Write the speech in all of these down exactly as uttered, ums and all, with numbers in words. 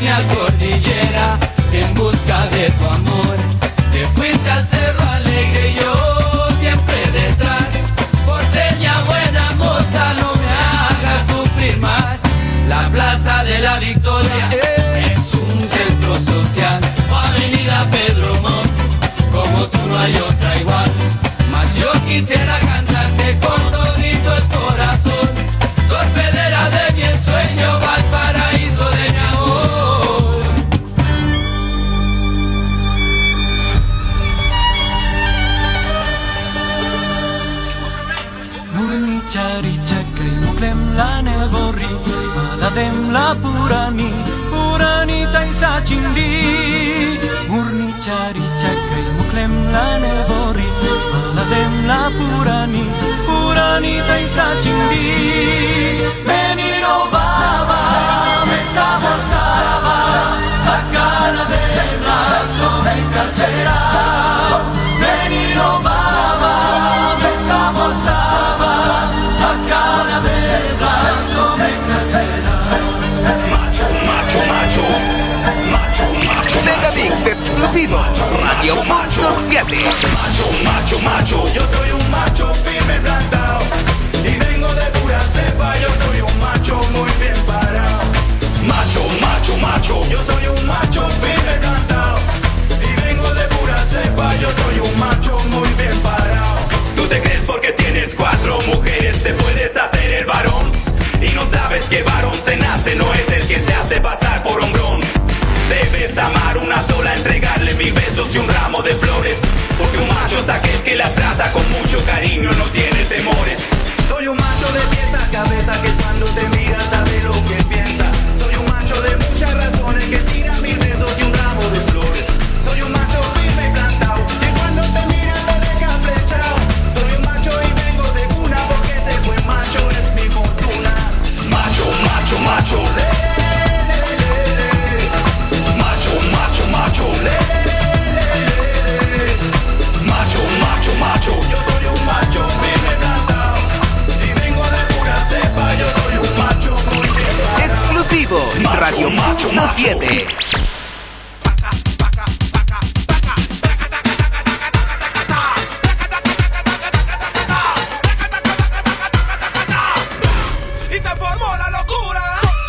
línea cordillera en busca de tu amor. Te fuiste al Cerro Alegre y yo siempre detrás. Porteña buena moza, no me hagas sufrir más. La Plaza de la Victoria es un centro social, o Avenida Pedro Montt, como tú no hay otra igual. Mas yo quisiera cantarte con todito el corazón, torpedera de mi ensueño, Valparaíso de mi amor. Murni chari chakri muklem la nebori, maladem la purani, purani taisa chindi. Murni chari chakri muklem la nebori, maladem la purani, purani taisa chindi. Menino baba, me sabosaba, bacana de brazo me cachera. Menino baba, me sabosaba, bacana de brazo me cachera. Macho, macho, macho, macho, macho. Megamix exclusivo, Radio Punto siete. Macho, macho, macho. Yo soy un macho firme plantado y vengo de pura cepa. Yo soy un macho muy bien parado. Macho, macho, macho. Yo soy un macho firme plantado y vengo de pura cepa. Yo soy un macho muy bien parado. Tú te crees porque tienes cuatro mujeres te puedes hacer el varón y no sabes que varón se nace, no es el que se hace pasar por hombrón. Debes amar una sola, entregarle mil besos y un ramo de flores, porque un macho es aquel que la trata con mucho cariño, no tiene temores. Soy un macho de pies a cabeza que cuando te mira sabe lo que piensa. Soy un macho de muchas razones que tira mil besos y un ramo de flores. Soy un macho firme y plantado que cuando te mira te deja flechado. Soy un macho y vengo de cuna porque ese buen macho es mi fortuna. Macho, macho, macho. Macho, macho, macho. Macho, macho, macho. Yo soy un macho firme plantado y vengo de pura cepa. Yo soy un macho muy bien parado. Exclusivo, Macho, Radio macho, Punto macho. siete. Y se formó la locura.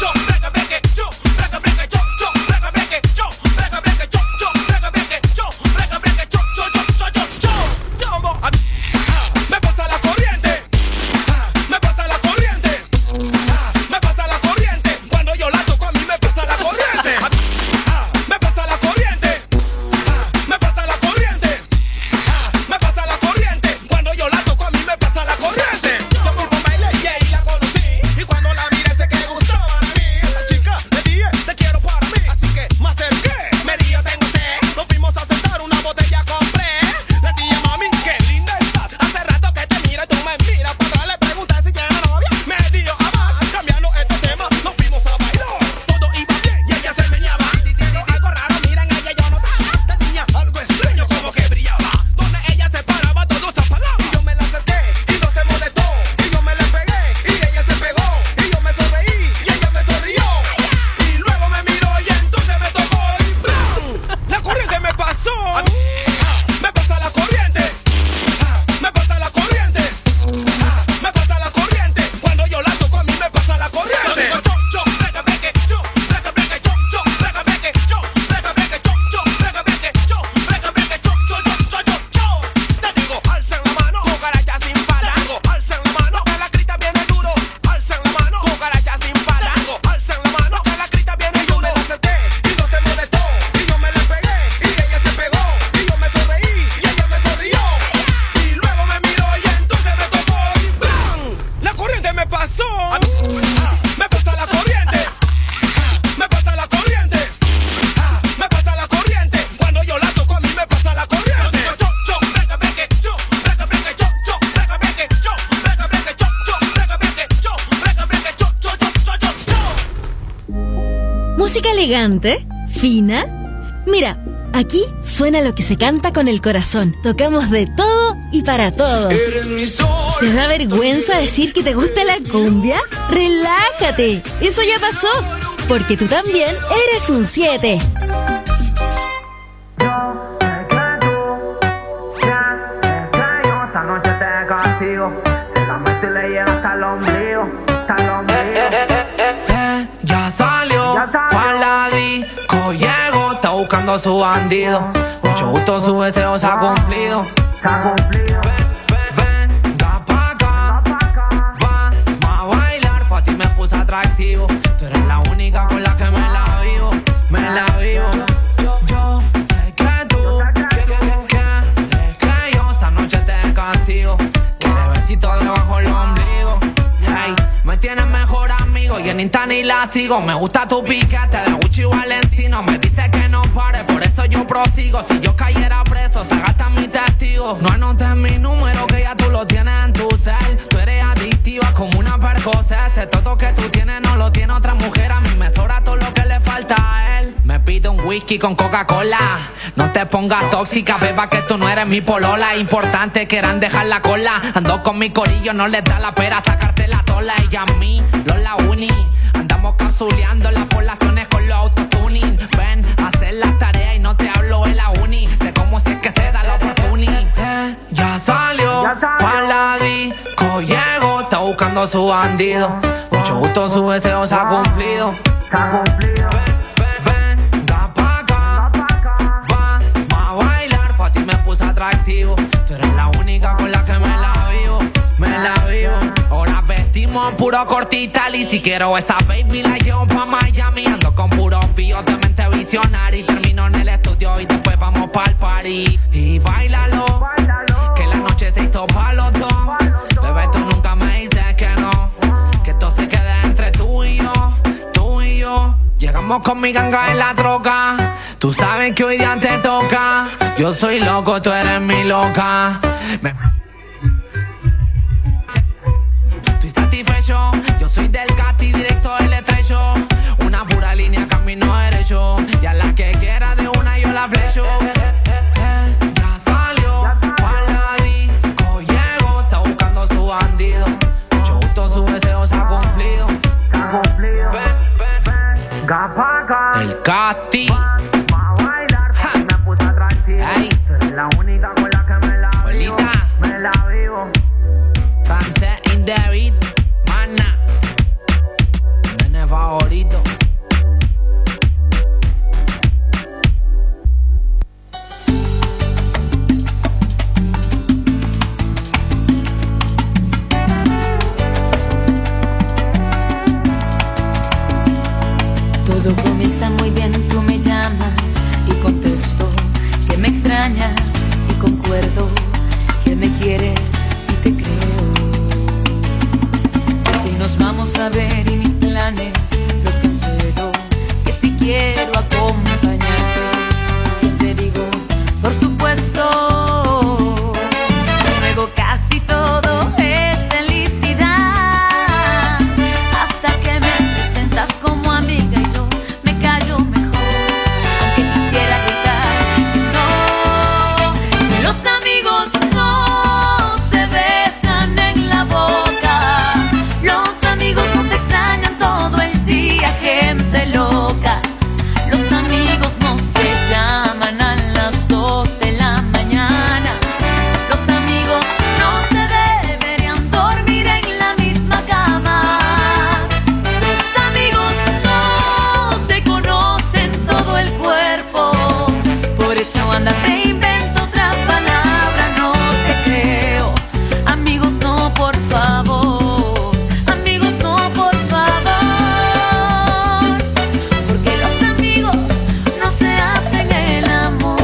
Me pasa la corriente, me pasa la corriente, me pasa la corriente. Cuando yo la toco a mí me pasa la corriente. Me pasa la corriente, me pasa la corriente, me pasa la corriente. Cuando yo la toco a mí me pasa la corriente. Yo por un baile y la conocí y cuando la miré sé que gustaba a mí. La chica le dije te quiero para mí, así que me acerqué, me dije tengo sed. Nos fuimos a sentar, una botella compré. Le dije mami qué linda estás, hace rato que te mira y tú me miras para atrás. Le pregunté si tiene novia, me dijo amar. Cambiando este tema, nos fuimos a bailar. Todo iba bien y ella se meneaba. Pero algo raro, miren ella yo notaba. Tenía algo extraño como que brillaba. Donde ella se paraba todos se apagaban. Y yo me la acerqué y no se molestó. Y yo me le pegué y ella se pegó. Y yo me sonreí y ella me sonrió. Y luego me miró y entonces me tocó y ¡blam! La corriente me pasó. Me pasa la corriente. Me pasa la corriente. Me pasa la corriente. Cuando yo la toco a mí me pasa la corriente. Yo, yo, breca, breque, yo, breca, breque, yo, yo, breca, breque, yo, breca, breque, yo, yo, breca, breque, yo, breca, breque, yo, yo, yo, yo, yo, yo. Te digo, alcen la mano, cucaracha sin palango. Alcen la mano, que la grita viene duro. Alcen la mano, cucaracha sin palango. Alcen la mano, que la grita viene duro. Me la acerqué y no se molestó. Y yo me le pegué y ella se pegó. Y yo me sonreí y ella me sonrió. Y luego me miró y entonces me tocó y ¡blam! La corriente me pasó. Me pasa la corriente. Me pasa la corriente. Me pasa la corriente. Cuando yo la toco a mí me pasa la corriente. Yo, yo, breca, breque, yo, breca, breque, yo, yo, breca, breque, yo, breca, breque, yo, yo, breca, breque, yo, breca, breque, yo, yo, yo, yo, yo, yo. Música elegante, fina. Mira, aquí suena lo que se canta con el corazón. Tocamos de todo y para todos. Eres mi sol. ¿Te da vergüenza decir que te gusta la cumbia? ¡Relájate! ¡Eso ya pasó! porque tú también eres un siete. Esta noche te castigo, te la meto y le llega hasta el ombligo, hasta el ombligo. Eh, ya salió, Ya salió. pa' la disco llegó, está buscando a su bandido. Mucho gusto, su deseo se ha cumplido. Se ha cumplido. Venga pa' acá, vamos a bailar, pa' ti me puse atractivo. Tú eres la única con la que me la vivo, me la vivo. Yo sé que tú quieres que yo esta noche te castigo. Quieres besito debajo el ombligo. Hey, me tienes mejor amigo y en Insta ni la sigo. Me gusta tu piquete de Gucci y Valentino. Me dice que no pare, por eso yo prosigo. Si yo cayera preso, se gasta mi testigo. No anotes mi número que ya tú lo tienes en tu cel. Tú eres adictiva como una Percocet. Ese toto que tú tienes no lo tiene otra mujer. A mí me sobra todo lo que le falta a él. Me pide un whisky con Coca-Cola. No te pongas tóxica, beba, que tú no eres mi polola. Importante quieran dejar la cola. Ando con mi corillo, no les da la pera sacarte la tola. Y a mí, los la uni. Andamos capsuleando las poblaciones con los autotuning. Ven a hacer las tareas y no te hablo de la uni. De cómo si es que se da la oportunidad. Eh, ya salió, Ya salió. pa' la disco llegó, está buscando a su bandido. Mucho gusto, su deseo se ha cumplido. Se ha cumplido. Venga pa' acá, vamos a bailar, pa' ti me puse atractivo. Tú eres la única con la que me la vivo, me la vivo. Ahora vestimos en puro cortital y si quiero esa baby la llevo pa' Miami. Ando con puros fíos de mente visionaria y termino en el estudio y después vamos pa'l party. Y bailalo, que la noche se hizo pa' los dos. Bebé, tú nunca me dices que no, que esto se quede entre tú y yo, tú y yo. Llegamos con mi ganga en la troca. Tú sabes que hoy día te toca. Yo soy loco, tú eres mi loca. Me... Estoy satisfecho. Yo soy del Cati, directo del estrecho. Una pura línea, camino derecho. Y a la que quiera de una yo la flecho. Eh, ya salió, pa' la disco llegó, está buscando a su bandido. Mucho gusto, su deseo se ha cumplido. Se ha cumplido. Venga pa' acá. El Cati. Vamos a bailar, pa' ti me puse atractivo. Ay. Tú eres la única con la que me la vivo. Abuelita. Me la vivo. Sunset in the beat, mana. Nene favorito. Todo comienza muy bien, tú me llamas y contesto que me extrañas y concuerdo que me quieres y te creo. Si nos vamos a ver y mis planes los cancelo, que si quiero acompañarte, siempre digo, por supuesto. Luego casi todo es felicidad, hasta que me presentas como amiga y yo me callo mejor, aunque quisiera gritar no. Los amigos no se besan en la boca, los amigos no se extrañan todo el día, gente loca. Los amigos no se llaman a las dos de la mañana. Los amigos no se deberían dormir en la misma cama. Los amigos no se conocen todo el cuerpo. Por eso anda, te invento otra palabra, no te creo. Amigos no, por favor. Amigos no, por favor. Porque los amigos no se hacen el amor.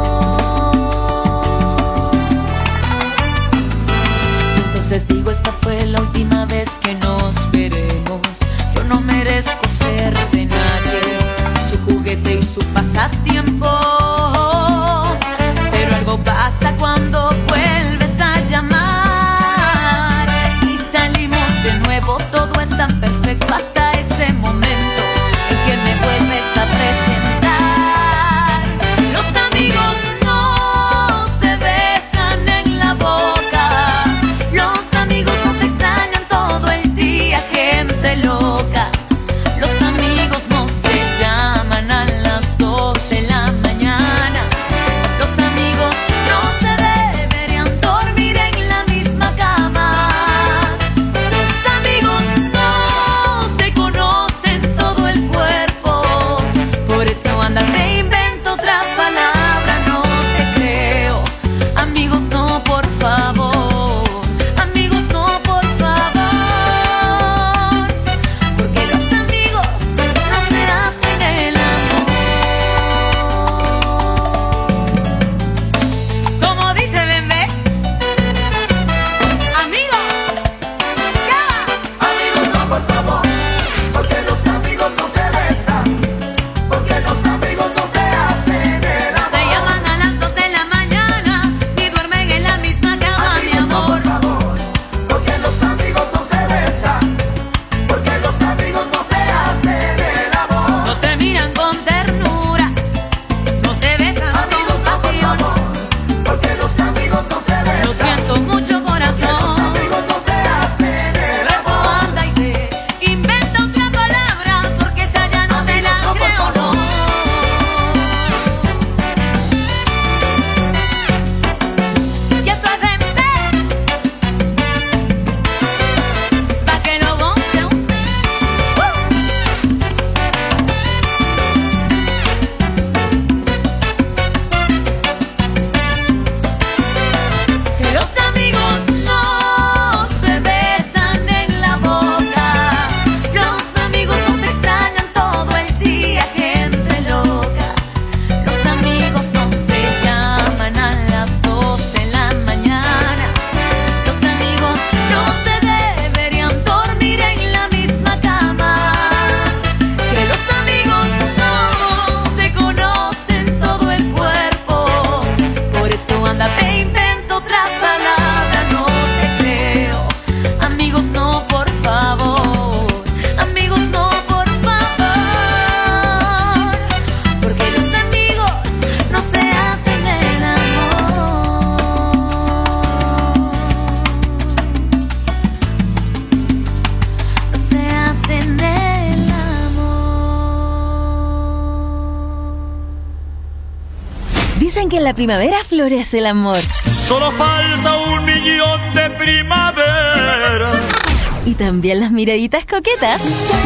Entonces digo, esta fue la última vez que nos veremos. Yo no merezco ser de nadie, su juguete y su pasatiempo. Pero algo pasa cuando vuelves a llamar y salimos de nuevo. Todo es tan perfecto hasta ese momento en que me vuelves a presentar. Los amigos no se besan en la boca, los amigos no se extrañan todo el día, gente loca. Los amigos no Dicen que en la primavera florece el amor. Solo falta un millón de primaveras. Y también las miraditas coquetas.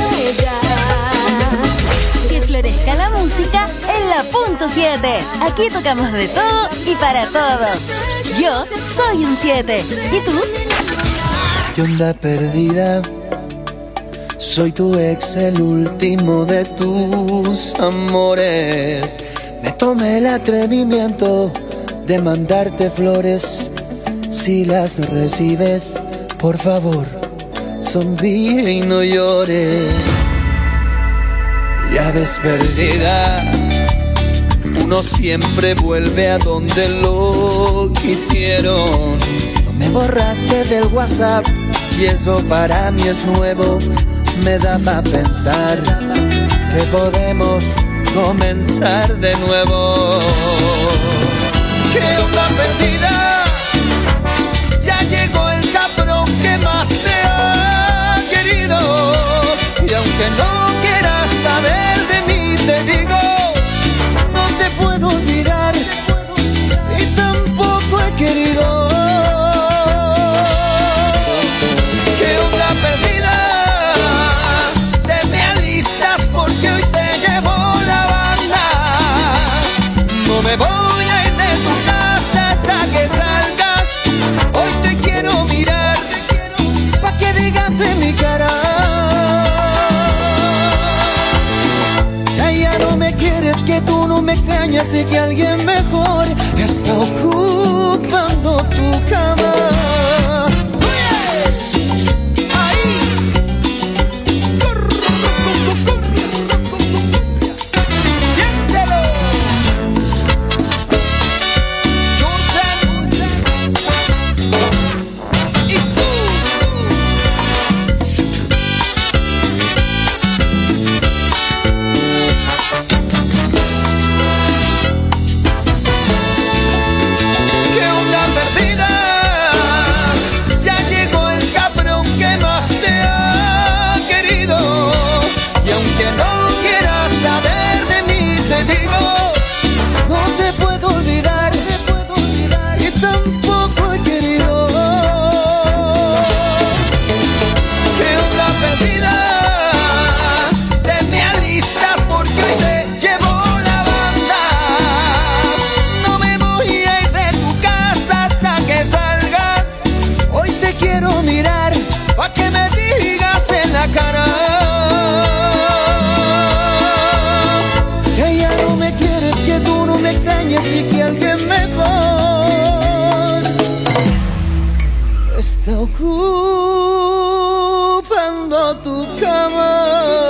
Que florezca la música en la punto siete. Aquí tocamos de todo y para todos. Yo soy un siete. ¿Y tú? ¿Qué onda perdida? Soy tu ex, el último de tus amores. Me tomé el atrevimiento de mandarte flores. Si las recibes, por favor, sonríe y no llores. Ya ves perdida, uno siempre vuelve a donde lo quisieron. No me borraste del WhatsApp y eso para mí es nuevo. Me da pa' pensar que podemos comenzar de nuevo. ¿Qué onda perdida? Ya llegó el cabrón que más te ha querido. Y aunque no quieras saber de mí, te digo, no te puedo olvidar y tampoco he querido. ¿Qué onda perdida? Te me alistas porque hoy te llevo la banda. No me voy a ir de tu casa hasta que salgas. Hoy te quiero mirar pa' que digas en mi cara. Ya no me quieres, que tú no me extrañas y que alguien mejor está ocupando tu cama. Y que alguien mejor está ocupando tu cama.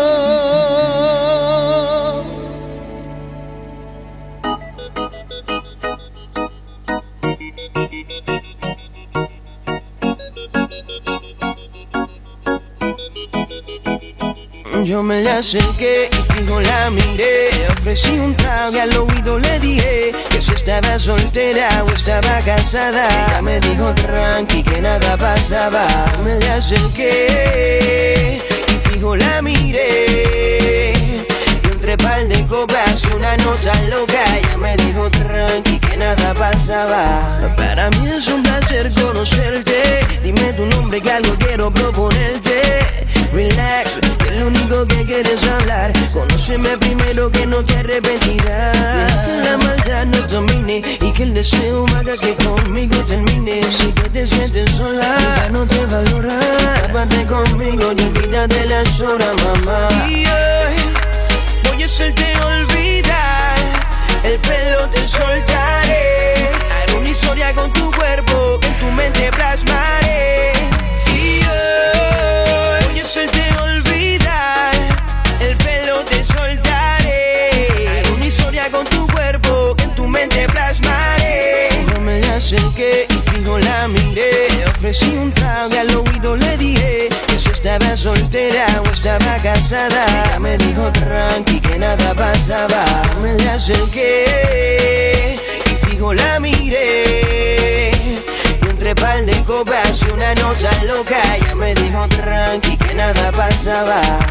Yo me la acerqué y fijo la miré. Ofrecí un trago y al oído le dije que si estaba soltera o estaba casada. Ella me dijo tranqui que nada pasaba. Me la acerqué y fijo la miré. Y entre par de copas y una nota loca, ella me dijo tranqui que nada pasaba. Para mí es un placer conocerte. Dime tu nombre que algo quiero proponerte. Relax, que lo único que quieres hablar. Conóceme primero que no te arrepentirás. Que la maldad no domine y que el deseo haga que conmigo termine. Si que te sientes sola, ya no te valora. Tápate conmigo y olvídate las horas, mamá. Y hoy voy a hacerte olvidar. El pelo te soltaré. Haré una historia con tu cuerpo que en tu mente plasmaré. Y hoy voy a hacerte olvidar. El pelo te soltaré. Haré una historia con tu cuerpo que en tu mente plasmaré. Yo me la acerqué y fijo la miré. Le ofrecí un trago y al oído le dije que si estaba soltera o estaba casada. Ella me dijo tranqui que nada pasaba. Me la acerqué y fijo la miré. Y entre par de copas y una nota loca, ella me dijo tranqui que nada pasaba.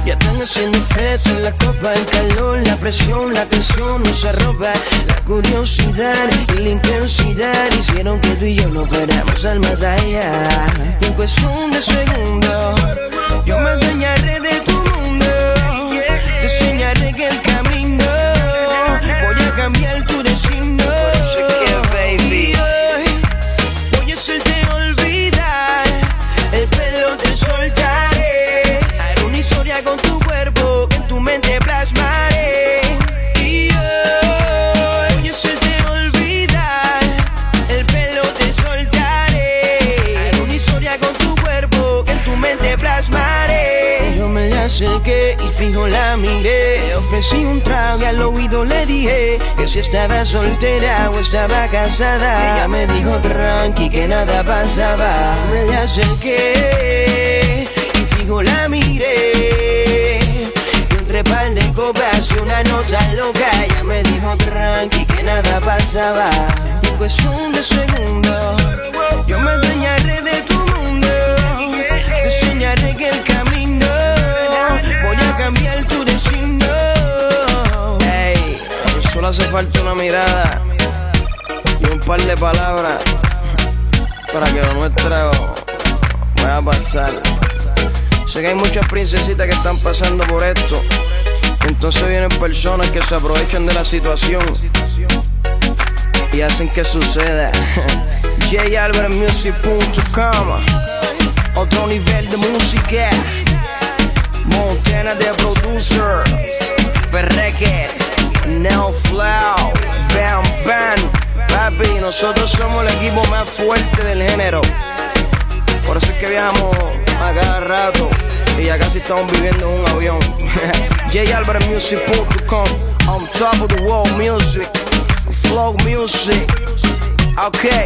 Ya están haciendo fiesta en la copa, el calor, la presión, la tensión nos arropa. La curiosidad y la intensidad hicieron que tú y yo nos fuéramos al más allá. Y en cuestión de segundos yo me adueñaré de tu mundo. Te enseñaré que el camino voy a cambiar tu destino. Y hoy voy a hacerte olvidar, el pelo te soltaré, haré una historia con tu cuerpo que en tu mente plasmaré. Y hoy voy a hacerte olvidar, el pelo te soltaré, haré una historia con tu cuerpo que en tu mente plasmaré. Yo me la acerqué y fijo la miré, ofrecí un trago y al oído le dije que si estaba soltera o estaba casada. Ella me dijo tranqui que nada pasaba. Me la acerqué y fijo la miré, y entre par de copas y una nota loca ella me dijo tranqui que nada pasaba. Y en cuestión de segundos yo me adueñaré de tu mundo. Te enseñaré que el camino voy a cambiar tu destino. Ey, solo hace falta una mirada y un par de palabras para que lo nuestro vaya a pasar. Sé que hay muchas princesitas que están pasando por esto, entonces vienen personas que se aprovechan de la situación y hacen que suceda. J Albert Music punto com, otro nivel de música. Montana de producer, Perreque, Neo Flow, Bam Bam. Papi, nosotros somos el equipo más fuerte del género. Por eso es que viajamos a cada rato y ya casi estamos viviendo en un avión. J Albert Music punto com, on top of the world music, flow music. Okay.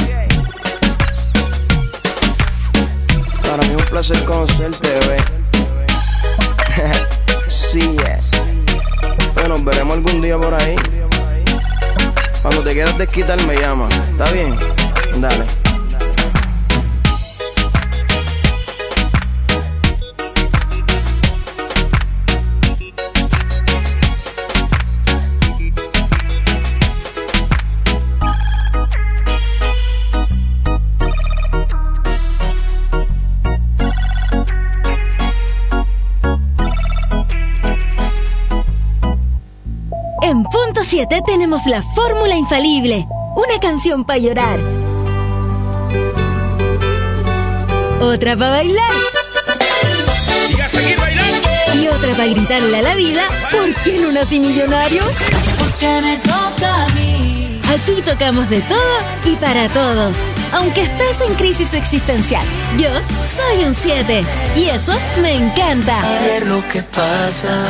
Para mí es un placer conocerte, bebé. Sí, yes. Bueno, nos veremos algún día por ahí. Cuando te quieras desquitar me llama. ¿Está bien? Dale. En Punto siete tenemos la fórmula infalible. Una canción para llorar, otra para bailar Y a seguir bailando. y otra para gritarle a la vida: ¿por qué no nací millonario? Porque me toca a mí. Aquí tocamos de todo y para todos. Aunque estés en crisis existencial, yo soy un siete y eso me encanta. A ver lo que pasa.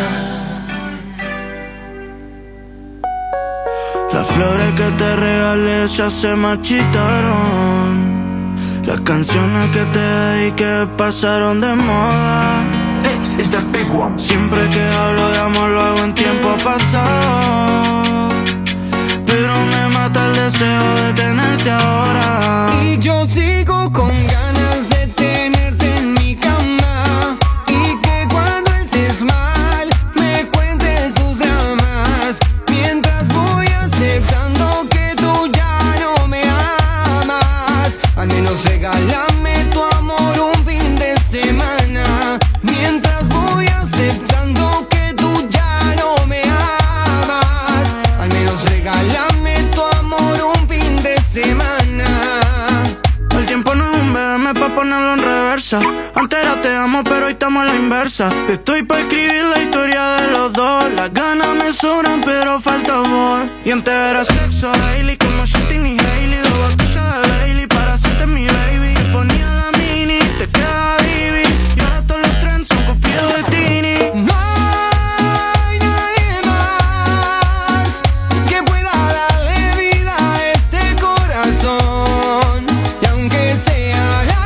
Las flores que te regalé ya se marchitaron. Las canciones que te dediqué pasaron de moda. This is the big one. Siempre que hablo de amor lo hago en tiempo pasado, pero me mata el deseo de tenerte ahora. Y yo sigo con ganas de tenerte en mi cama, y que cuando estés mal me cuentes tus dramas, mientras voy aceptando que tú ya no me amas. Al menos regálame tu amor un fin de semana, mientras voy aceptando que tú ya no me amas. Al menos regálame tu amor un fin de semana. El tiempo no es un B M pa' ponerlo en reversa. Antes era te amo pero hoy estamos a la inversa. Estoy pa' escribir la historia de los dos. Las ganas me sobran pero falta amor. Y antes era sexo daily como Shitting y Hailey. Dos botellas de Bailey para hacerte mi baby. Te ponía la mini, te quedaba divi, y ahora todos los trends son copiados de Tini. No hay nadie más que pueda darle vida a este corazón, y aunque sea la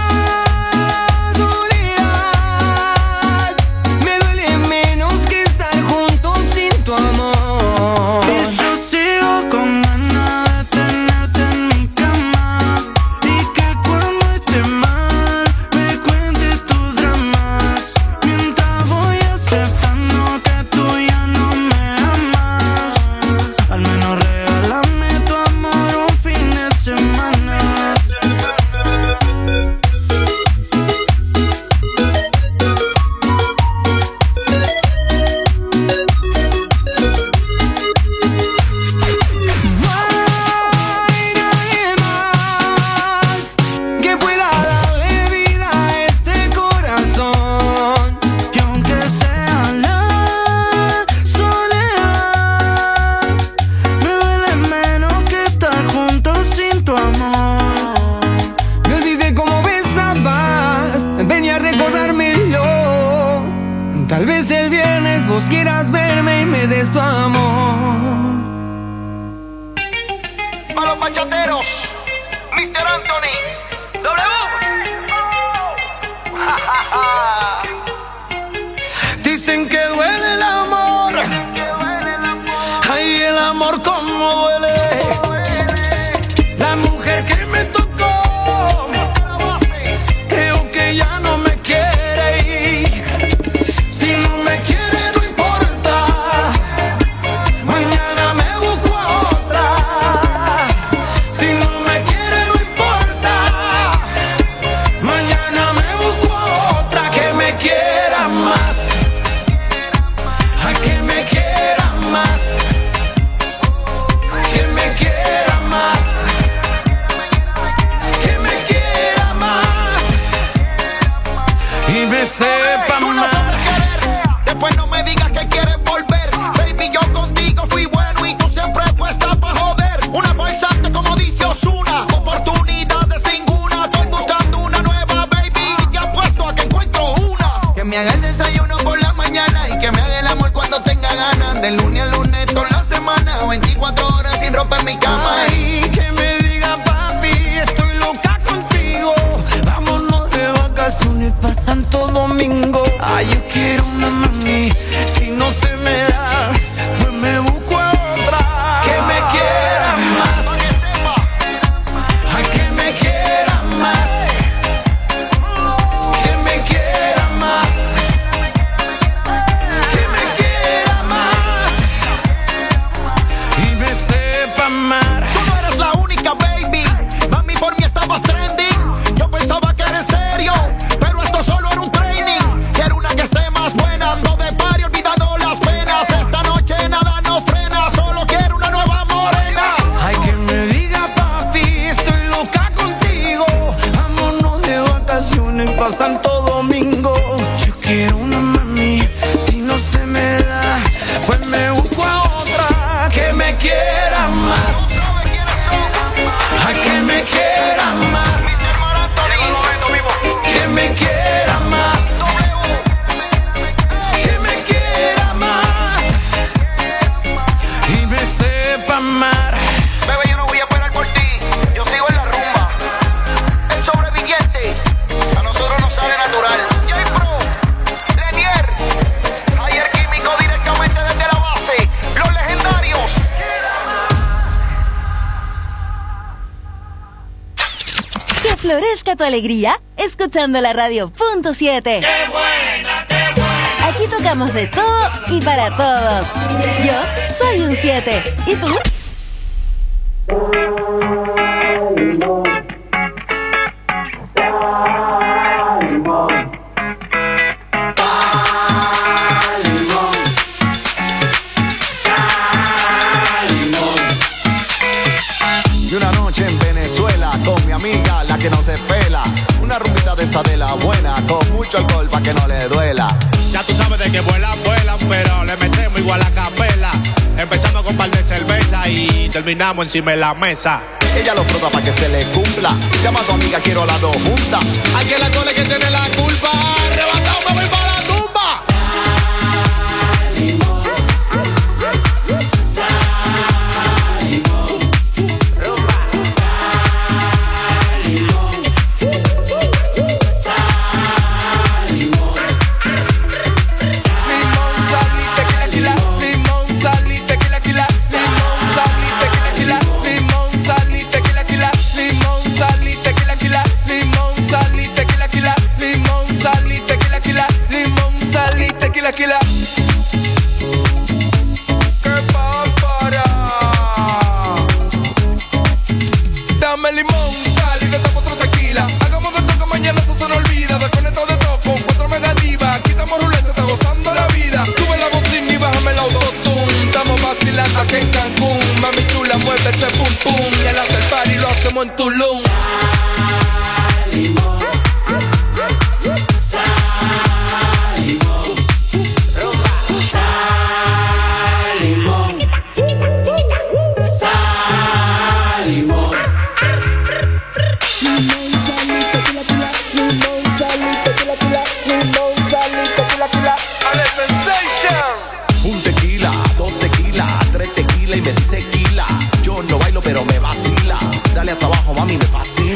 soledad, me duele menos que estar juntos sin tu amor. Y yo sigo con ganas de tenerte Dios, mister Anthony. W. Dicen que duele el amor. Ay, el amor como duele. La mujer que me tocó, creo que ya no me quiere ir. Si no me quiere no importa, mañana me busco a otra. Si no me quiere no importa, mañana me busco a otra que me quiera más. A que me quiera más, que me quiera más, que me quiera más y me sepa Tú no más. sabes querer, después no me digas que quieres volver. Baby, yo contigo fui bueno y tú siempre puesta pa' joder. Una falsante como dice Ozuna, oportunidades ninguna. Estoy buscando una nueva, baby, y te apuesto a que encuentro una. Que me haga el desayuno por la mañana y que me haga el amor cuando tenga ganas. De lunes a lunes toda la semana, veinticuatro horas sin ropa en mi cama. Ay, que me diga papi, estoy loca contigo. Vámonos de vacaciones pa' Santo Domingo. Ay, yo quiero una mami, si no se me da, pues me busco a otra. Que me quiera más, ay, que me quiera más, que me quiera más, que me quiera más y me sepa amar. Tú no eres la única, baby. Mami, por mí estabas trending. Yo pensaba que eres serio, pero esto solo era un training. Quiero una que esté más buena, ando de party olvidando las penas. Esta noche nada nos frena, solo quiero una nueva morena. Ay, que me diga papi, estoy loca contigo. Vámonos de vacaciones pa' Santo Domingo. Yo quiero una mami, si no se me da, pues me busco a otra. Que me quiera más, ay, que me quiera más, que me quiera más, que me quiera más y me sepa amar. Bebé, yo no voy a esperar por ti, yo sigo en la rumba. El sobreviviente, a nosotros nos sale natural. J-Pro, Lenier, ayer químico directamente desde la base. Los legendarios. Que florezca tu alegría escuchando la radio punto siete. ¡Qué buena, qué buena! Aquí tocamos de todo y para todos. Yo soy un siete. ¿Y tú? Y una noche en Venezuela con mi amiga, la que no se pela. Una rumbita de esa de la buena, con mucho alcohol pa' que no le duela. Ya tú sabes de que vuelan, vuelan, pero le metemos igual a capela. Empezamos con un par de cerveza y terminamos encima de la mesa. Ella lo frota pa' que se le cumpla. Llama a tu amiga, quiero las dos juntas. Hay que la cole que tiene la culpa. Arrebatado me voy para la tumba. Salimos, salimos, rumba, salimos, salimos, Limón, sal y tequila, limón, sal y tequila, limón, sal y tequila, limón, sal y tequila, limón, sal y tequila, limón, sal y tequila, limón, sal y tequila, limón, sal y tequila. ¿Qué para? Dame limón, sal y dame otro tequila. Hagamos de esto que mañana eso se nos olvida. Desconectado de todo con cuatro megativas. Quitamos ruleta, está gozando la vida. Sube la bocina y bájame el autotune. Estamos vacilando aquí en Cancún. Mami chula, mueve ese pum pum. Y el after party lo hacemos en Tulum. salimos, salimos, rumba, salimos, salimos. Un tequila, dos tequilas, tres tequilas y me dice quila. Yo no bailo pero me vacila. Dale a tu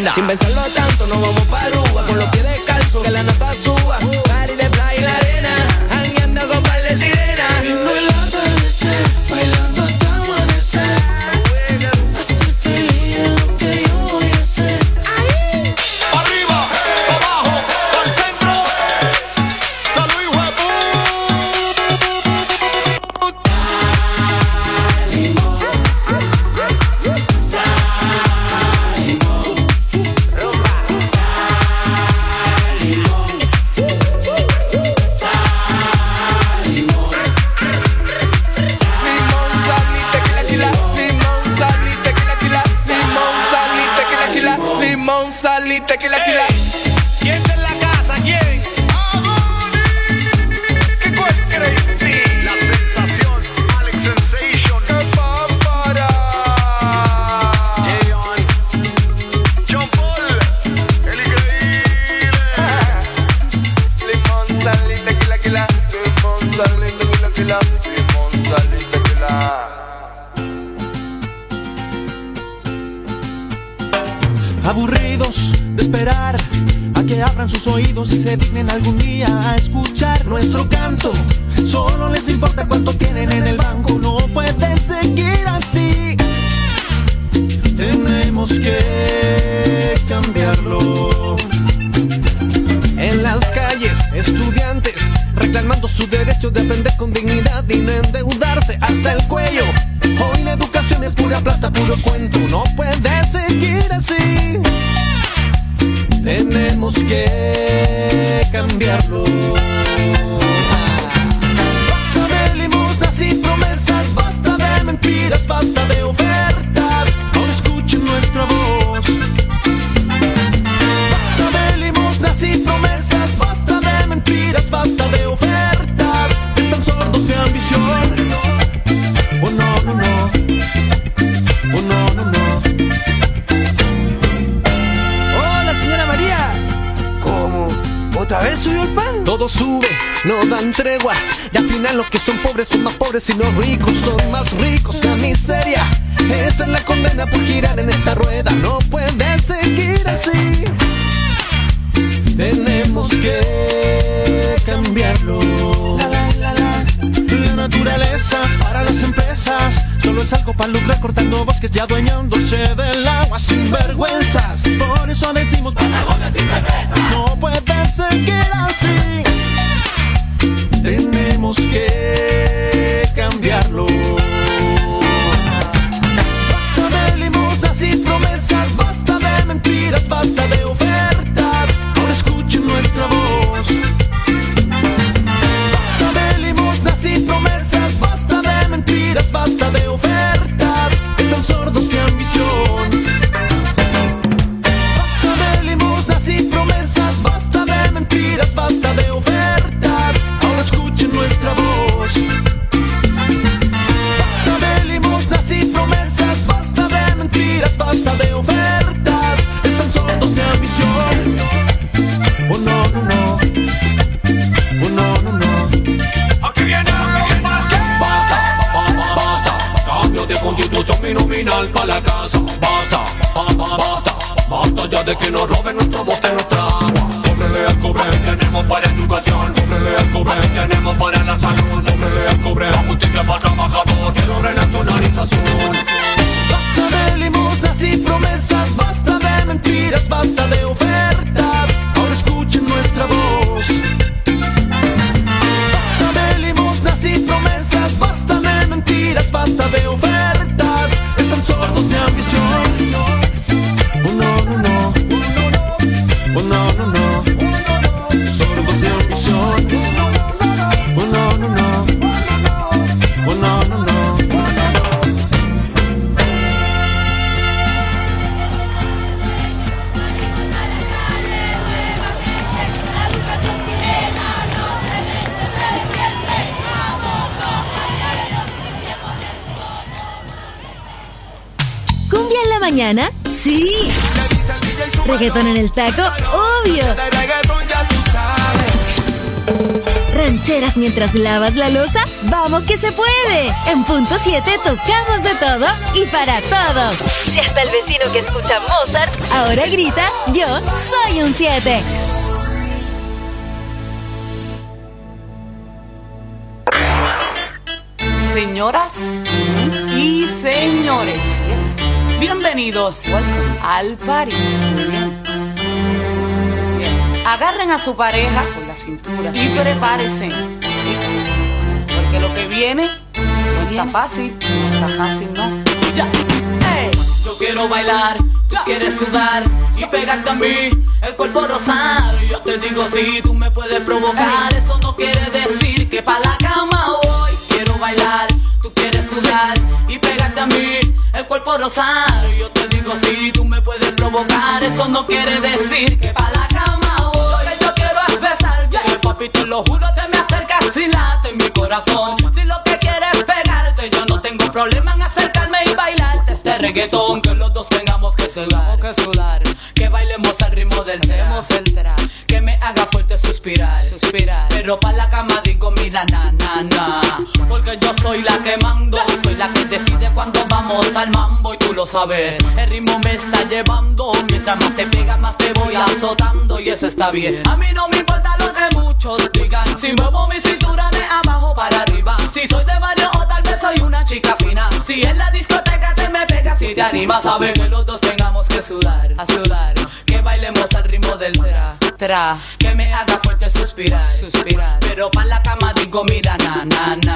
anda. Sin pensarlo tanto, nos vamos pa' Aruba con los pies descalzos, que la nota suba. Party de playa y la arena, jangueando con par de sirenas. Viendo el atardecer, bailando hasta amanecer. Hacer feliz es lo que yo voy a hacer. Arriba, abajo, al centro. Salud y huevo. Limón, sal y tequila, tequila. ¿Quién está en la casa? ¿Quién? ¿Qué cuál crazy? La sensación, Alex Sensation. ¡Qué pámpara! Jayon, John Paul, el increíble. Limón, sal y tequila, tequila. Limón, sal y tequila, tequila. Limón, sal y tequila. Aburridos de esperar a que abran sus oídos y se dignen algún día a escuchar nuestro canto. Solo les importa cuánto tienen en el banco. No puede seguir así. Tenemos que cambiarlo. En las calles, estudiantes reclamando su derecho de aprender con dignidad y no endeudarse hasta el cuello. Hoy la educación es pura plata, puro cuento. No puede seguir así. Tenemos que cambiarlo. Basta de limosnas y promesas, basta de mentiras, basta de ofertas. Ahora escuchen nuestra voz. Basta de limosnas y promesas, basta de mentiras, basta de ofertas. Están sordos de ambición. Oh no, no, no. Oh no, no, no. Hola, señora María. ¿Cómo? ¿Otra vez subió el pan? Todo sube, no dan tregua. Y al final los que son pobres son más pobres y los ricos son más ricos. La miseria, esa es la condena por girar en esta rueda. No puede seguir así. Tenemos que cambiarlo. La, la, la, la. La naturaleza para las empresas solo es algo para lucrar, cortando bosques y adueñándose del agua sin vergüenzas. Por eso decimos Patagonia sin cerveza. No puede seguir así. Tenemos que cambiarlo. Basta de limosnas y promesas, basta de mentiras, basta de ofertas. Ahora escuchen nuestra voz. Basta de limosnas y promesas, basta de mentiras, basta de ofertas. Están sordos de ambición. Basta de limosnas y promesas, basta de mentiras, basta de ofertas. Ahora escuchen nuestra voz. Basta de limosnas y promesas, basta de mentiras, basta de ofertas. Están sordos de ambición. Oh no, no, no. Oh no, no, no. Aquí viene, aquí viene. Basta, ba, ba, basta. Cambio de constitución binominal para la casa. Basta, ba, ba, basta. Basta ya de que nos roben nuestro bote, nuestra agua. Cóbrele al cobre, tenemos para educación. Cóbrele al cobre, tenemos para la salud. Cóbrele al cobre, la justicia para el trabajador. Quiero renacionalización. Basta de limosnas y promesas, basta de mentiras, basta de ofertas. Ahora escuchen nuestra voz. Basta de limosnas y promesas, basta de mentiras, basta de ofertas. Están sordos de ambición. Oh no, no, no. Oh no, no, no. Sordos de ambición. Oh no, no, no. Oh no, no, no. ¿Cumbia en la mañana? Sí. ¿Reggaetón en el taco? Obvio. ¿Rancheras mientras lavas la loza? ¡Vamos que se puede! En Punto siete tocamos de todo y para todos. Y hasta el vecino que escucha Mozart ahora grita, yo soy un siete. Señoras y señores, bienvenidos al party. Bien. Bien. Agarren a su pareja con la cintura y prepárense, ¿sí? Porque lo que viene no está fácil, no está fácil, ¿no? Ya. Hey. Yo quiero bailar, tú quieres sudar y pegarte a mí, el cuerpo rosado. Yo te digo si tú me puedes provocar, eso no quiere decir que pa' la cama voy. Quiero bailar, tú quieres sudar y pegarte a mí, el cuerpo rosado. Yo te digo si tú me puedes provocar, eso no quiere decir que pa' la cama voy. Lo que yo quiero es besar, yeah. Papi, te lo juro, te me acercas y late en mi corazón. Si lo que quieres es pegarte, yo no tengo problema en acercarme y bailarte este reggaetón. Que los dos tengamos que sudar, que sudar, que bailemos al ritmo del tema, el tra, que me haga fuerte suspirar, suspirar. Pero pa' la cama digo mira na na na, porque yo soy la que mando, soy la que decide cuando vamos al mambo y tú lo sabes. El ritmo me está llevando, mientras más te pega más te voy azotando y eso está bien. A mí no me importa lo que muchos digan, si muevo mi cintura de abajo para arriba, si soy de barrio o tal vez soy una chica fina. Si en la discoteca te me pegas y te animas, sabes que los dos tengamos que sudar, a sudar, que bailemos al ritmo del tra, tra, que me haga fuerte suspirar, suspirar. Pero pa' la cama digo mira na na na.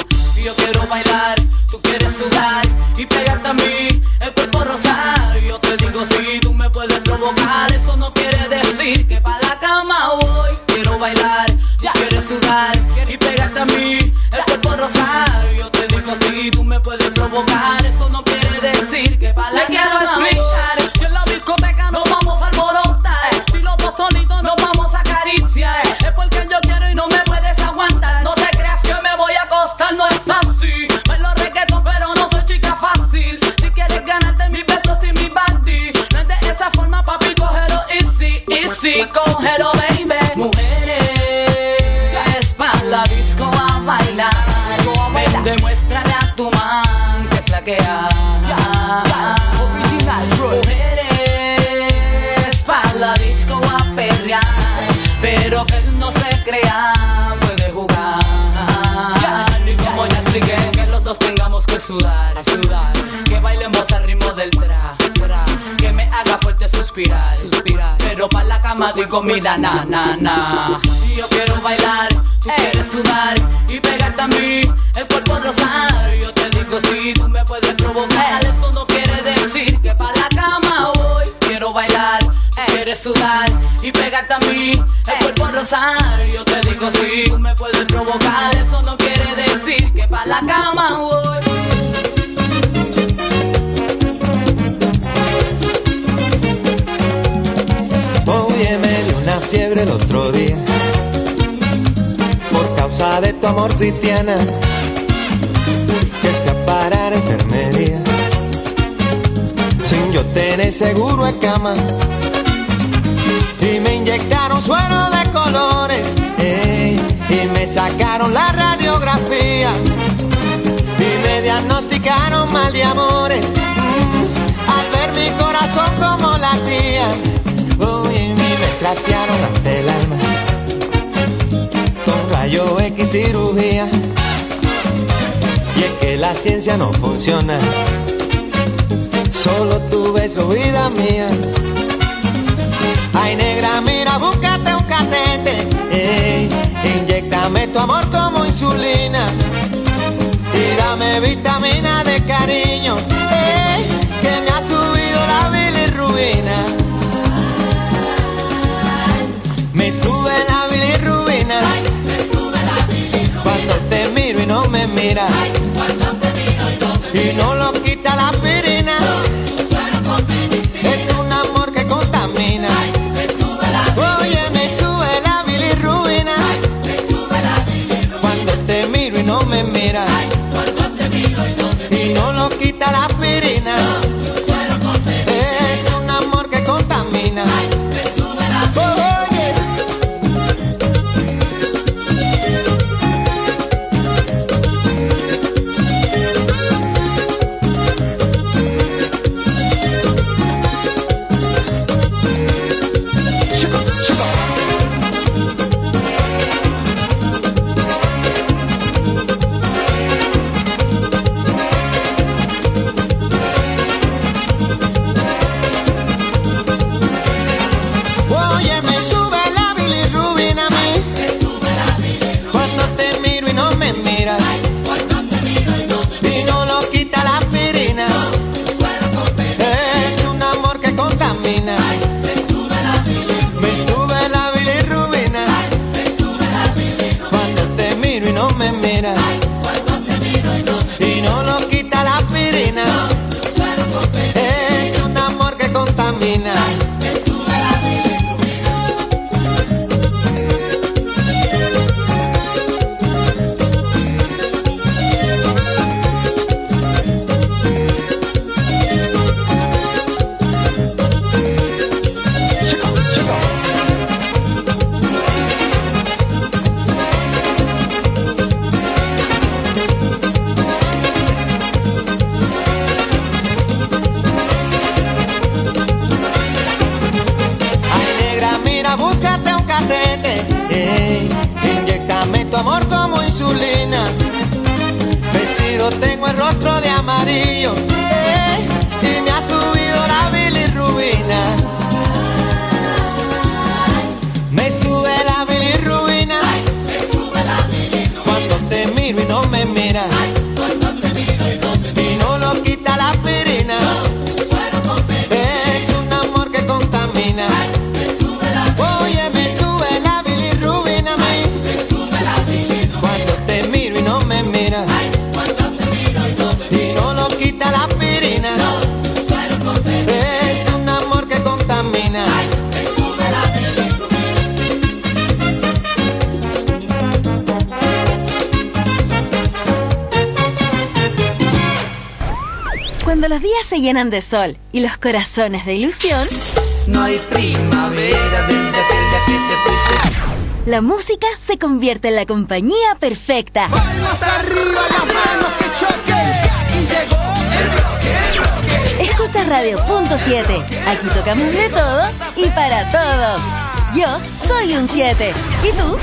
Yo quiero bailar, tú quieres sudar y pegarte a mí, el cuerpo rosado. Yo te digo si tú me puedes provocar, eso no quiere decir que pa' la cama voy. Quiero bailar, tú quieres sudar y pegarte a mí, el cuerpo rosado. Yo te digo si tú me puedes provocar, eso no quiere decir que pa' la cama voy. Si en la discoteca nos vamos a alborotar, si los dos solitos nos vamos a acariciar, es porque yo quiero y no me puedes aguantar. No te creas que me voy a acostar, no es así. Bailo reggaetón pero no soy chica fácil. Si quieres ganarte mis besos y mi body, no es de esa forma papi, cógelo easy, easy, cógelo baby. Mujeres pa' la disco a bailar, ven demuéstrale a tu man que es la que hay. Mujeres pa' la disco a perrear, pero que él no se crea, puede jugar. Y como ya expliqué, que los dos tengamos que sudar, sudar, que bailemos al ritmo del tra, tra, que me haga fuerte suspirar, suspirar. Pero pa' la cama digo mira na na na. Y yo quiero bailar, tú quieres sudar y pegarte a mí, el cuerpo rosado. Yo te digo si tú me puedes provocar, eso no quiere decir que pa' la cama voy. Quiero bailar, quieres sudar y pegarte a mí, el cuerpo rosado. Yo te digo si tú me puedes provocar, eso no quiere decir que pa' la cama voy. Oye, me dio una fiebre el otro día por causa de tu amor, cristiana, que fui a parar a enfermería sin yo tener seguro de cama, y me inyectaron suero de colores, ey, y me sacaron la radiografía y me diagnosticaron mal de amores, mm, al ver mi corazón como latía. Oye, y me trastearon hasta el alma con rayo X cirugía, y es que la ciencia no funciona, solo tu beso, vida mía. Ay, negra, mira, búscate un catete, ey, inyéctame tu amor como insulina y dame vitamina de cariño, ey, que me ha subido la bilirrubina. Me sube la bilirrubina, cuando te miro y no me miras, y no lo quita la aspirina, es un amor que contamina. Oye, me sube la bilirrubina, cuando te miro y no me miras, y brillo, eh, y me ha subido la bilirrubina. Me sube la bilirrubina, me sube la bilirrubina. Cuando te miro y no me miras, cuando te miro y no me miras, y no lo quita la aspirina. Es un amor que contamina. Oye, me sube la bilirrubina a mí. Cuando te miro y no me miras, y no lo quita la aspirina. Es un amor que contamina. Cuando los días se llenan de sol y los corazones de ilusión, no hay primavera desde aquella que te fuiste. La música se convierte en la compañía perfecta. Palmas arriba, las manos que choquen. Y llegó el bloque, el bloque. Escucha Radio Punto siete. Aquí tocamos de todo y para todos. Yo soy un siete. ¿Y tú?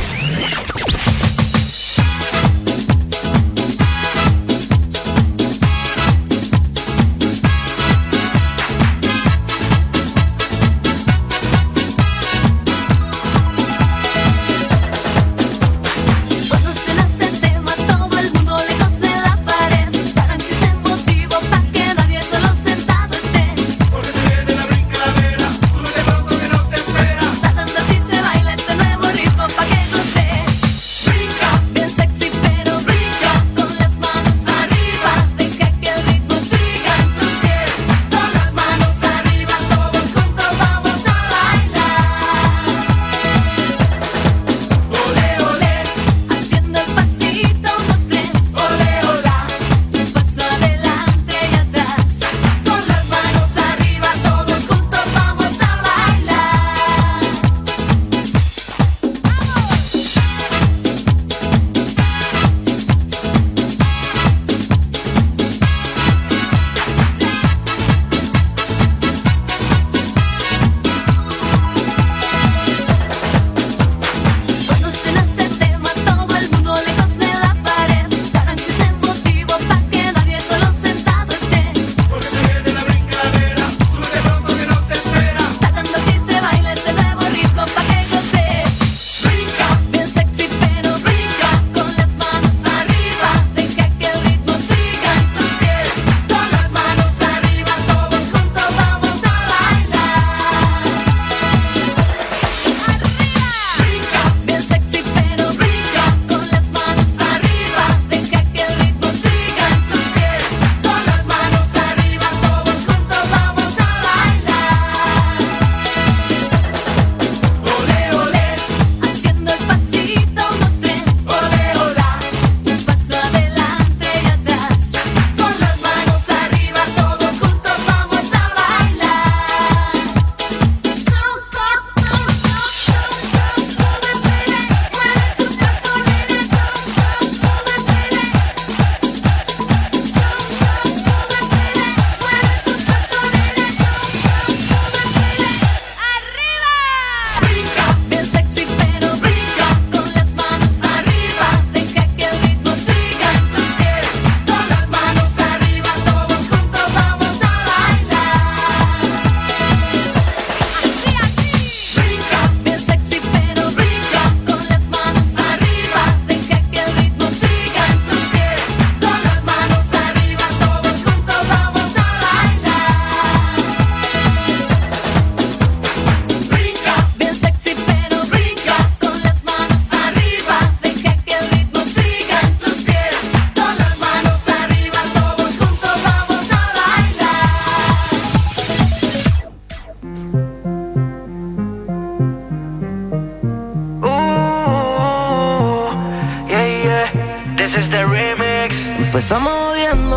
Empezamos odiando,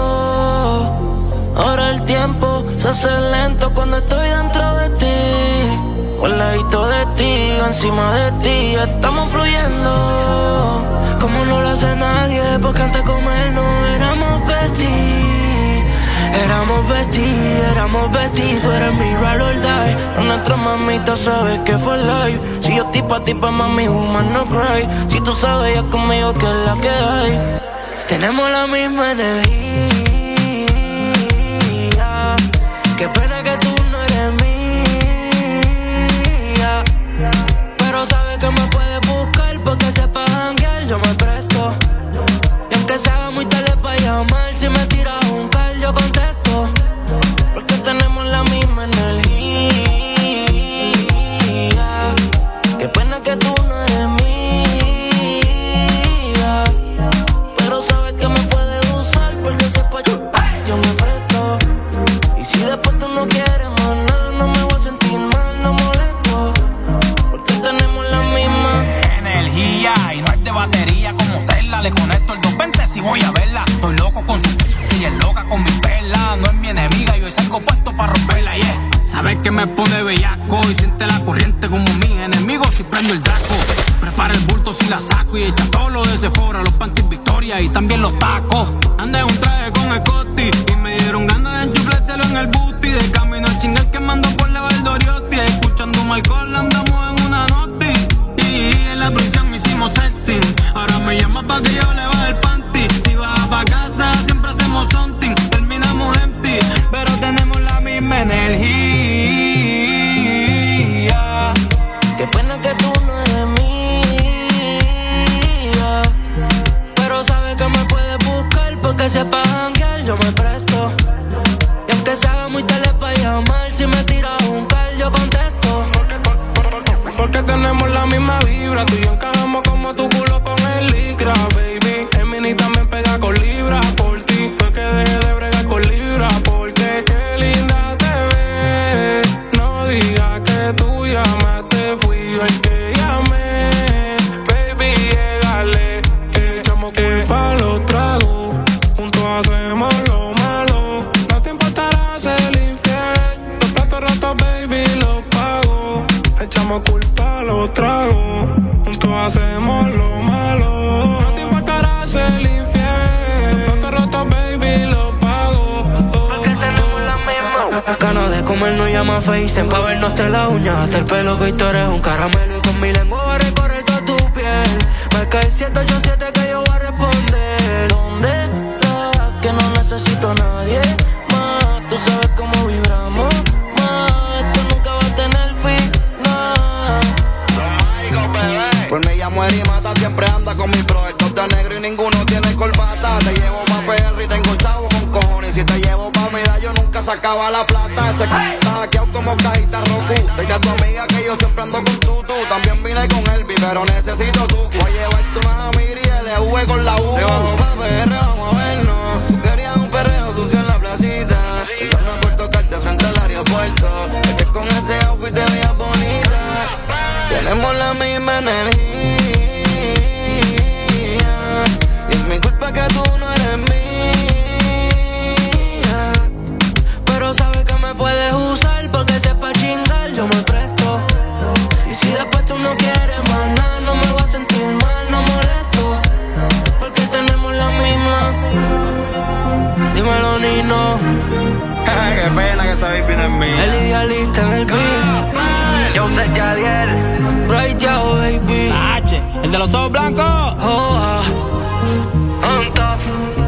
ahora el tiempo se hace lento cuando estoy dentro de ti. O al ladito de ti, encima de ti, estamos fluyendo como no lo hace nadie, porque antes de comer no éramos besties. Éramos besties, éramos besties, tú eres mi ride or die. Pero nuestra mamita sabe que fue live. Si yo tipa tipa mami, woman no cry. Si tú sabes ya conmigo que es la que hay. Tenemos la misma energía, Qué pena que tú no eres mía, pero sabes que me puedes buscar porque sepa janguear, yo me presto. Y aunque sea muy tarde para llamar, si me tiras un call yo contesto, porque tenemos la misma energía. Qué pena que tú no eres mía, pero sabes que me puedes usar porque sepa yo, yo me presto. Y si después tú no quieres más nada, no me voy a sentir mal, no molesto, porque tenemos la misma energía. Y no es de batería como Tesla, le conecto el doscientos veinte si voy a verla. Estoy loco con su y es loca con mi perla. No es mi enemiga, yo salgo puesto para romperla, yeah. Sabes que me pone bellaco y siente la corriente como mi enemigo si prendo el Draco. Prepara el bulto si la saco y echa todo lo de Sephora, los panties Victoria y también los tacos. Andé un traje con el Scotty y me dieron ganas de enchuflárselo en el booty. De camino al chingal que mando por la Valdoriotti, escuchando un alcohol andamos en una noti. Y en la prisión hicimos sexting, ahora me llama pa' que yo le baje el panty. Si vas pa' casa siempre hacemos something, terminamos empty, pero tenemos la misma energía. Qué pena que tú no eres mía, pero sabes que me puedes buscar porque sepa janguear, yo me presto. Y aunque sea muy tarde para llamar, si me tiras un call yo contesto, porque tenemos la misma vibra. Tú y yo encajamos como tu culo con el licra, baby. El mini también pega con libra. Por ti fue que dejé de bregar con libra, porque qué linda te ves. No digas que tú llamaste, fui yo el que llamé. Baby, llegale, que echamos culpa a los tragos. Juntos hacemos lo malo, no te importará ser infiel. Los platos rotos, baby, los pago. Echamos culpa a los tragos, juntos hacemos lo malo. No te importará ser infiel. Los platos rotos, baby, los pago. Porque tenemos la misma. Ganas de comer no llama FaceTime pa' vernos de la uña hasta el pelo, que tú eres un caramelo. Y con mi lengua voy a recorrer toda tu piel. Marca el siete ocho siete que yo voy a responder. ¿Dónde estás? Que no necesito a nadie más. Tú sabes cómo vibramos más. Esto nunca va a tener fin, no. Pues me llamo Eri Mata, siempre anda con mi bro. El top de negro y ninguno tiene corbata. Te llevo pa' P R y tengo chavo con cojones. Si te llevo pa' Mida yo nunca sacaba la plata. Ese c*** está hackeado como cajita Roku. Dile a tu amiga que yo siempre ando con tutu. También vine con Elvi, pero necesito tu. Voy a llevarte una Amiri y L V con la U. Te bajo pa' P R, vamos a vernos. Tú querías un perreo sucio en la placita. Entonces por tocarte frente al aeropuerto. Es que con ese outfit te veías bonita. Tenemos la misma energía. Y es mi culpa que tú no eres mía, pero sabes que me puedes usar porque sepa chingar, yo me presto. Y si después tú no quieres más nada, no me voy a sentir mal, no molesto, porque tenemos la misma. Dímelo, Nino. Qué pena que esa baby no es mía. El idealista en el beat. Yo sé Jadiel. Right Yao, baby. H, el de los ojos blancos. Oh, ah. On top.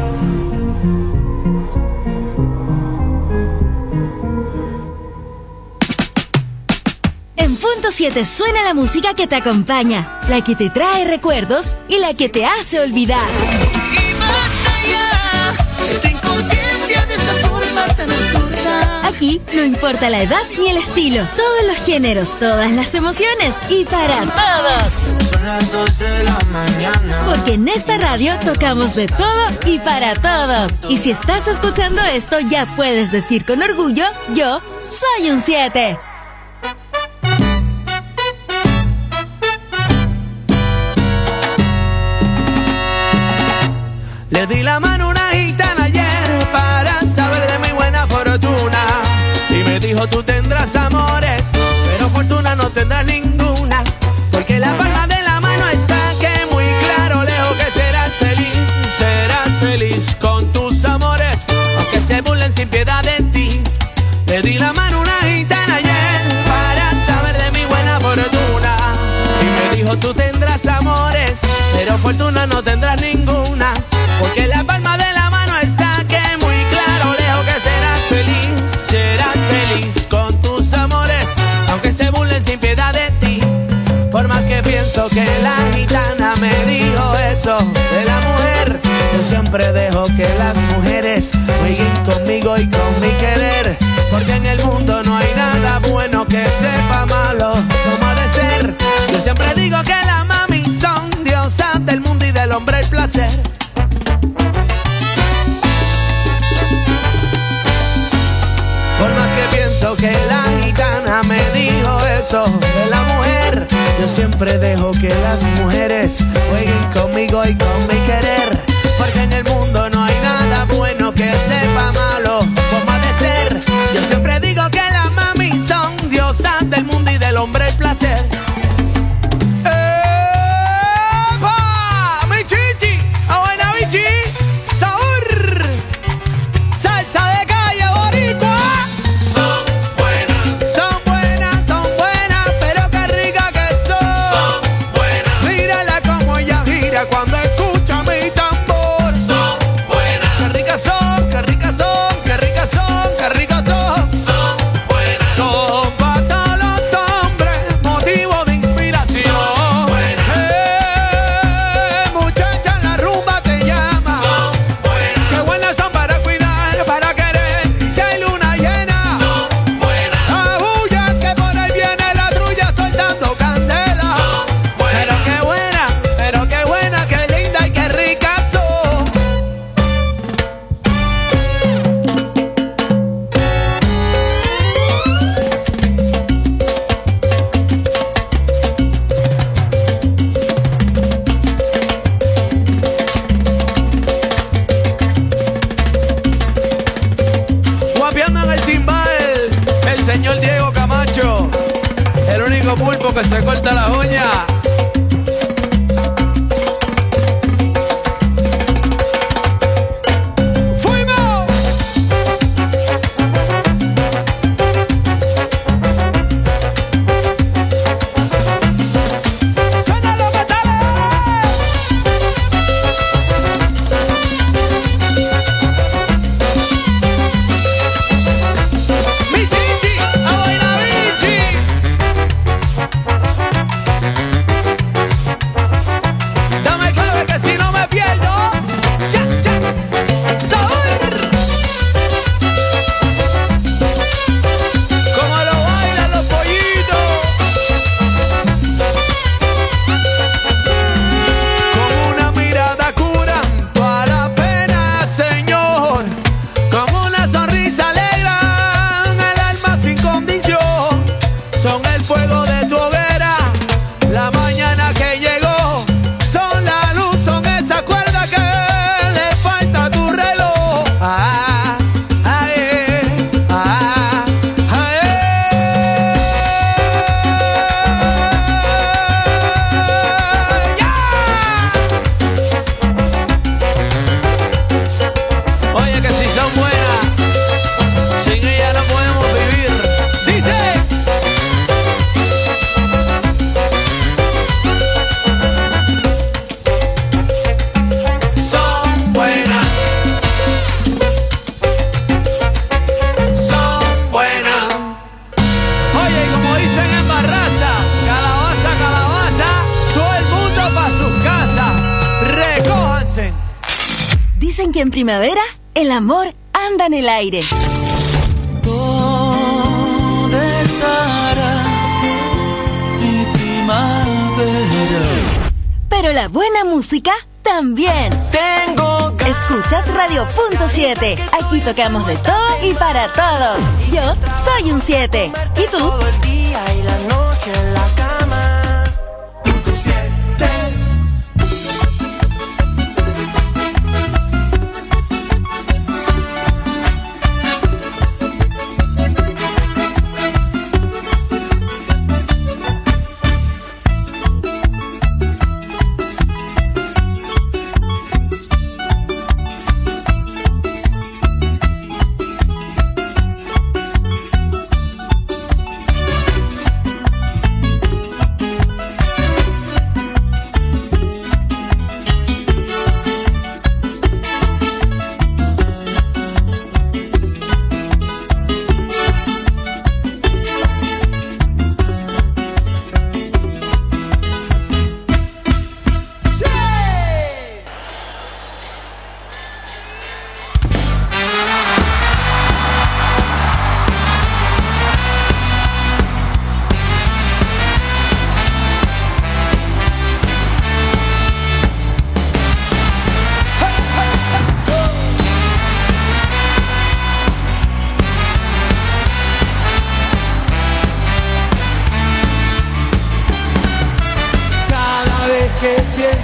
En punto siete suena la música que te acompaña, la que te trae recuerdos y la que te hace olvidar. Y más allá, esta inconsciencia de esa forma tan absurda. Aquí no importa la edad ni el estilo, todos los géneros, todas las emociones y para todos. Son las dos de la mañana. Porque en esta radio tocamos de todo y para todos. Y si estás escuchando esto, ya puedes decir con orgullo, yo soy un siete. Le di la mano a una gitana ayer para saber de mi buena fortuna. Y me dijo tú tendrás amores, pero fortuna no tendrás ninguna. Porque la palma de la mano está que muy claro, lejos que serás feliz. Serás feliz con tus amores, aunque se burlen sin piedad de ti. Le di la mano a una gitana ayer para saber de mi buena fortuna. Y me dijo tú tendrás amores, pero fortuna no tendrás ninguna. Porque la palma de la mano está que muy claro, lejos que serás feliz, serás eso de la mujer. Yo siempre dejo que las mujeres jueguen conmigo y con mi querer, porque en el mundo no hay nada bueno que sepa malo como ha de ser. Yo siempre digo que las mami son diosas del mundo y del hombre el placer. Por más que pienso que la gitana me dijo eso de la mujer, yo siempre dejo que las mujeres jueguen conmigo y con mi querer, porque en el mundo no hay nada bueno que sepa malo como ha de ser. Yo siempre digo que las mami son diosas del mundo y del hombre el placer. ¡Epa! ¡Mi chichi! ¡A buena bichi! ¡Sabor! ¡Salsa de calle boricua! Son buenas. Son buenas, son buenas, pero qué rica que son. Son buenas. Mírala como ella gira cuando escucha mi tambor. Son buenas. Qué ricas son, qué ricas son, qué ricas son, qué ricas son. Son buenas. Son para todos los hombres motivo de inspiración. Son buenas. Eh, muchacha, la rumba te llama. Son buenas. Qué buenas son para cuidar, para querer. Si hay luna llena, Son buenas. abulla que por ahí viene la trulla soltando candela. Son Pero buenas. qué buena, pero qué buena, qué linda y qué rica son. Guapiando en el timbal, el señor Diego Camacho, el único pulpo que se corta la uña. ¡Fuimos! ¡Suena los metales! ¡Mi chichi! ¡A bailar bichi! Dame clave que si no me pierdo. ¡Cha, cha! ¡Sabor! Como lo bailan los pollitos. Con una mirada curan toda la pena, Señor. Con una sonrisa alegran el alma sin condición. Son el fuego de tu hoguera, la mañana que llegó. Son la luz, son esa cuerda que le falta a tu reloj. Ah, ah, eh, ah, ah, eh. ¡Ya! Oye, que si son buenas, sin ella no podemos vivir. Dice. Son buenas. Son buenas. Oye, y como dicen en Barraza, calabaza, calabaza, todo el mundo pa' sus casas. Recójanse. Dicen que en primavera el amor anda en el aire. ¿Dónde estará mi primavera? Pero la buena música también. Tengo ganas. Escuchas Radio Punto siete. Aquí tocamos de todo y para todos. Yo soy un siete. ¿Y tú? Todo el día y la noche en la cama. Punto siete.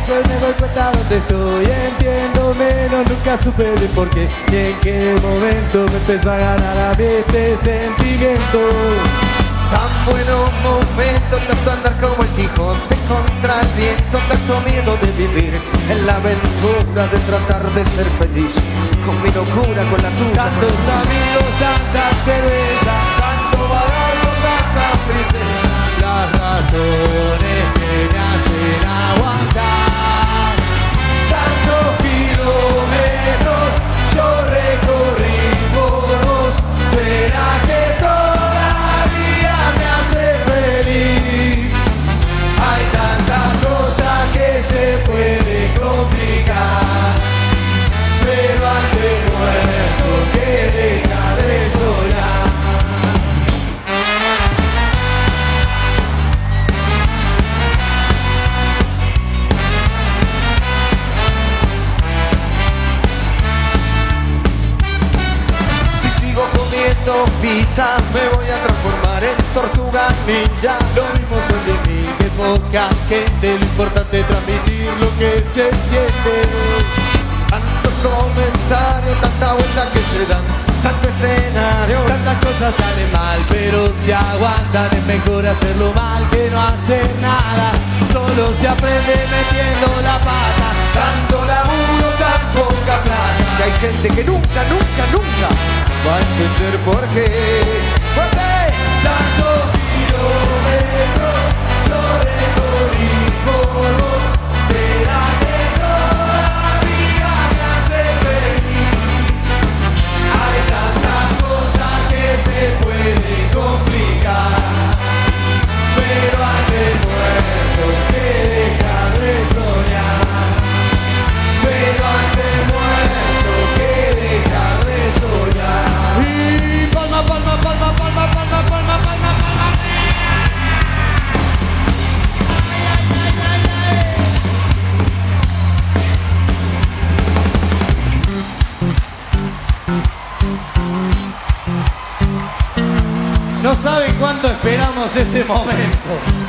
pienso y me doy cuenta donde estoy. Entiendo menos, nunca supe de por qué y en qué momento me empezó a ganar a mí este sentimiento. Tan buenos momentos, tanto andar como el Quijote contra el viento, tanto miedo de vivir en la aventura de tratar de ser feliz, con mi locura, con la tuya. Tantos amigos, tanta cerveza, tanto barato, tanta prisa, las razones que me hacen aguantar. Tantos kilómetros yo recorrí por vos, ¿será que todavía me hace feliz? Hay tantas cosas que se pueden complicar, pero antes muerto que deja de soñar. Comiendo pizza me voy a transformar en tortuga ninja. Lo mismo son de mí que poca gente, lo importante es transmitir lo que se siente. Tantos comentarios, tanta vuelta que se dan, tanto escenario, tantas cosas salen mal, pero se aguantan, es mejor hacerlo mal que no hacer nada. Solo se aprende metiendo la pata, tanto laburo, tan poca plata. Y hay gente que nunca, nunca, nunca va a entender por qué. ¿Por qué? Tantos kilómetros yo recorrí por vos, ¿será que todavía me hace feliz? Hay tantas cosas que se pueden complicar, pero antes muerto que deja de soñar. Pero antes muerto que deja de soñar. Y palma, palma, palma, palma, palma, palma, palma, palma. No saben cuánto esperamos este momento.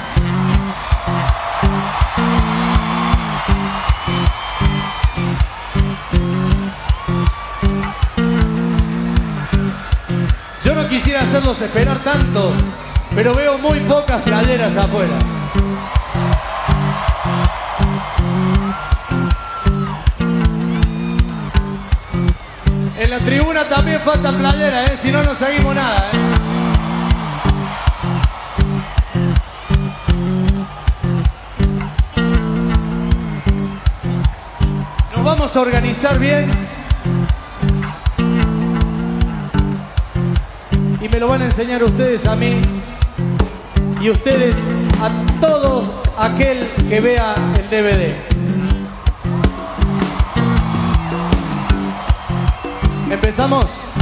Yo no quisiera hacerlos esperar tanto, pero veo muy pocas playeras afuera. En la tribuna también falta playera, ¿eh? Si no, no seguimos nada, ¿eh? Nos vamos a organizar bien y me lo van a enseñar ustedes a mí y ustedes a todo aquel que vea el D V D. ¿Empezamos?